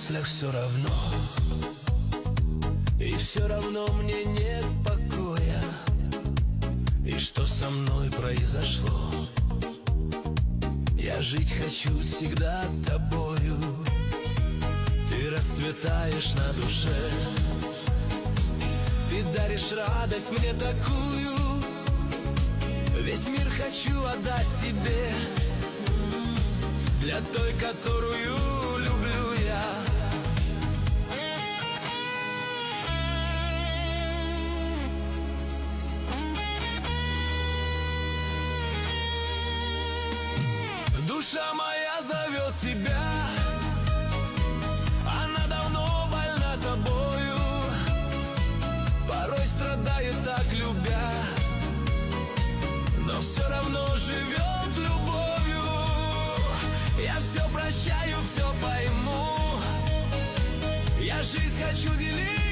мыслях все равно. И все равно мне нет покоя. И что со мной произошло? Я жить хочу всегда тобою. Ты расцветаешь на душе. Ты даришь радость мне такую. Весь мир хочу отдать тебе. Для той, которую люблю я. Душа моя зовет тебя. Она давно больна тобою. Порой страдает так, любя, но все равно живет любовью. Я все прощаю, все пойму. Я жизнь хочу делить